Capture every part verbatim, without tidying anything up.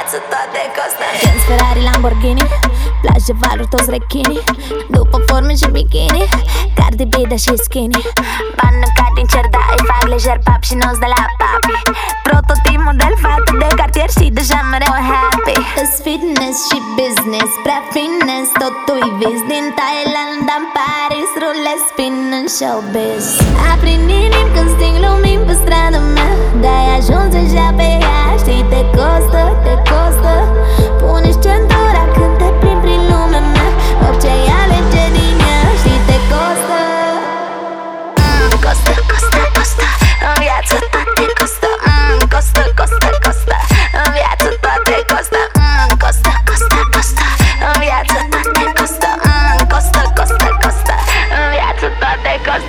viață toate costă. Benz, Ferrari, Lamborghini, plajă, valuri, toți rechini, după forme și bikini, Cardi B, da și skinny. Bani ca din cer, da, îi fac lejer pap și nu-ți de la papi. Prototip, model, fată de cartier și deja mereu happy. Îs fitness și business, prea finesse, totul-i vis. Din Thailand, în Paris, rulez, spin în showbiz. Aprind inim când sting lumini pe strada mea, de-ai ajuns deja pe ea. Știi, te costă, te costă. Pune-și centura când te plimbi prin lumea mea, orice ai alege din ea. Știi, te costă. mm, Costă, costă, costă. În viață toate costă. mm, Costă, costă, costă. În viață toate costă. mm, Costă, costă, costă. În viață toate costă. mm, Costă, costă, costă. În viață toate costă.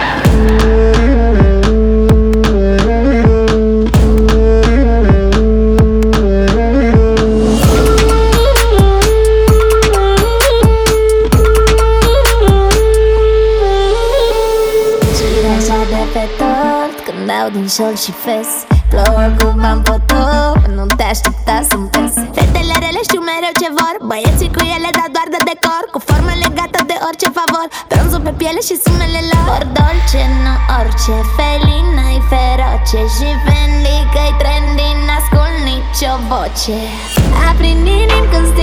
Dau din șol și fes, plouă cu bani potop, nu te aștepta să-mi pes. Fetele rele știu mereu ce vor, băieții cu ele dar doar de decor, cu formă legată de orice favor, bronzul pe piele și sunele lor. Ori dolce, nu orice, felină-i feroce și Fendi că-i trendy, n-ascult nicio voce. Aprind inim când